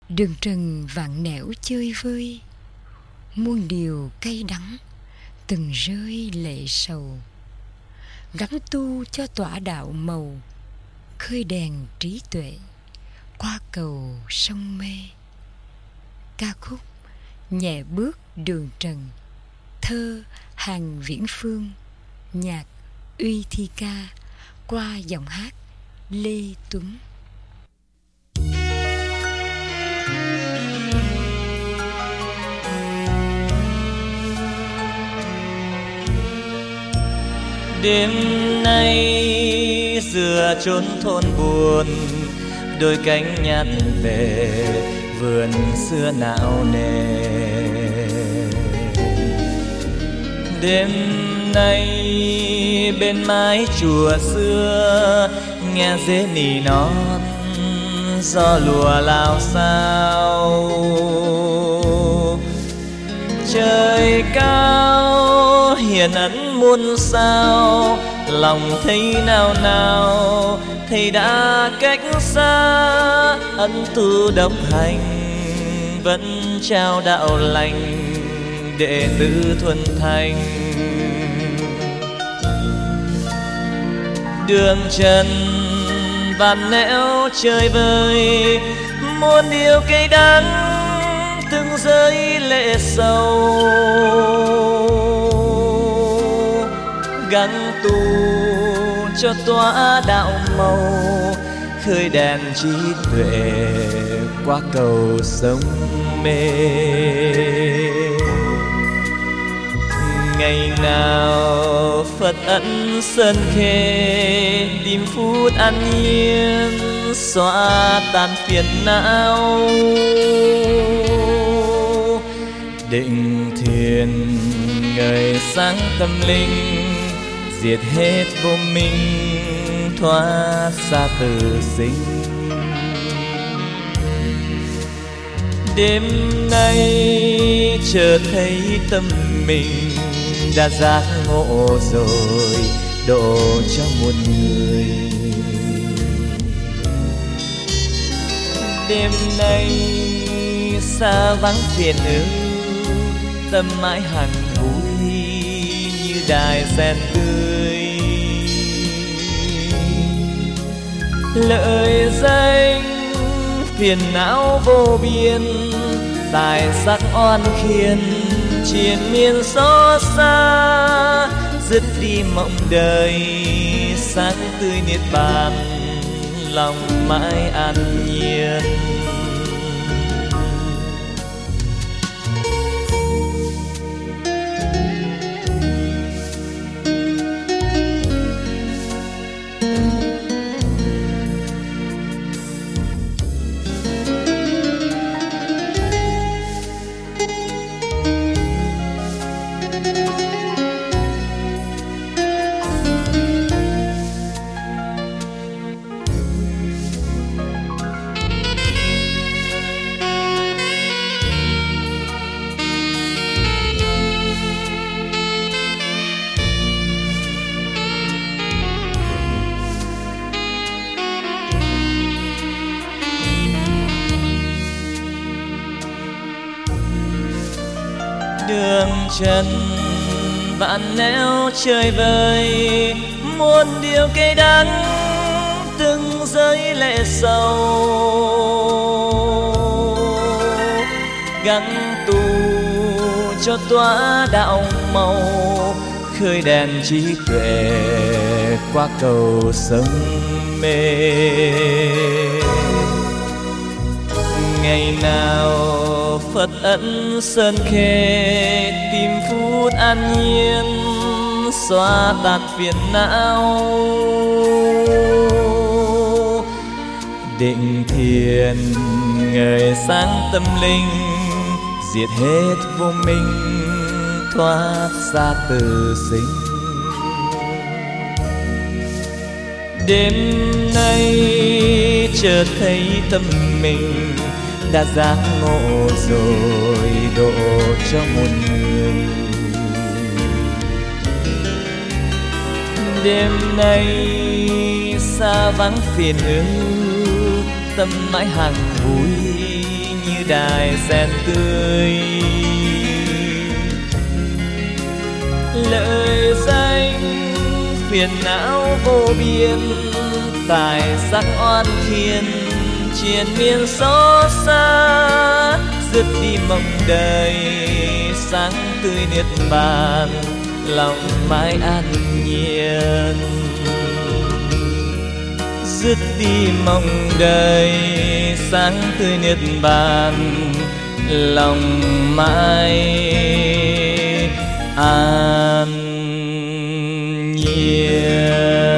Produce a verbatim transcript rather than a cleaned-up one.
Đường trần vạn nẻo chơi vơi, muôn điều cay đắng từng rơi lệ sầu. Gắng tu cho tỏa đạo màu, khơi đèn trí tuệ qua cầu sông mê. Ca khúc Nhẹ bước đường trần, thơ Hàn Viễn Phương, nhạc Uy Thi Ca, qua giọng hát Lê Tuấn. Đêm nay giữa chốn thôn buồn, đôi cánh nhặt về vườn xưa não nề. Đêm nay bên mái chùa xưa, nghe dế nỉ non gió lùa lao sao. Trời cao hiển ẩn muôn sao, lòng thấy nao nao, thầy đã cách xa. Ân tu độc hành vẫn trao đạo lành, đệ tử thuần thành. Đường trần vạn nẻo chơi vơi, muôn điều cay đắng từng rơi lệ sầu. Gắng tu cho tỏa đạo màu, khơi đèn trí tuệ qua cầu sông mê. Ngày nào Phật ẩn sơn khê, tìm phút an nhiên xóa tan phiền não. Định thiền ngời sáng tâm linh, diệt hết vô minh thoát xa từ sinh. Đêm nay chợt thấy tâm mình đã giác ngộ rồi, độ cho muôn người. Đêm nay xa vắng phiền ưu, tâm mãi hằng vui như đài sen tươi. Lợi danh phiền não vô biên, tài sắc oan khiên triền miên xót xa. Dứt đi mộng đời sáng tươi niết bàn, lòng mãi an nhiên. Đường trần vạn nẻo chơi vơi, muôn điều cay đắng từng rơi lệ sầu. Gắng tu cho tỏa đạo màu, khơi đèn trí tuệ qua cầu sông mê. Ngày nào Phật ẩn sơn khê, tìm phút an nhiên xóa tan phiền não. Định thiền ngời sáng tâm linh, diệt hết vô minh thoát xa từ sinh. Đêm nay chợt thấy tâm mình đã giác ngộ rồi, độ cho muôn người. Đêm nay xa vắng phiền ưu, tâm mãi hằng vui đài sen tươi. Lời danh phiền não vô biên, tài sắc oan khiên triền miên xót xa. Dứt đi mộng đời sáng tươi niết bàn, lòng mãi an nhiên. Dứt đi mộng đời sáng tươi niết bàn, lòng mãi an nhiên.